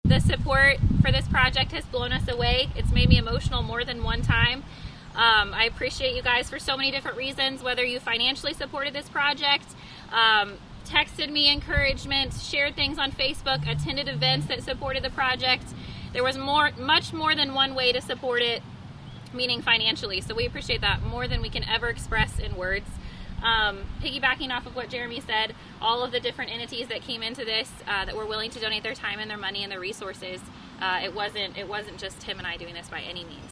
the support for this project has blown us away. It's made me emotional more than one time. I appreciate you guys for so many different reasons, whether you financially supported this project, texted me encouragement, shared things on Facebook, attended events that supported the project. There was much more than one way to support it, meaning financially. So we appreciate that more than we can ever express in words. Piggybacking off of what Jeremy said, all of the different entities that came into this, that were willing to donate their time and their money and their resources, it wasn't just him and I doing this by any means.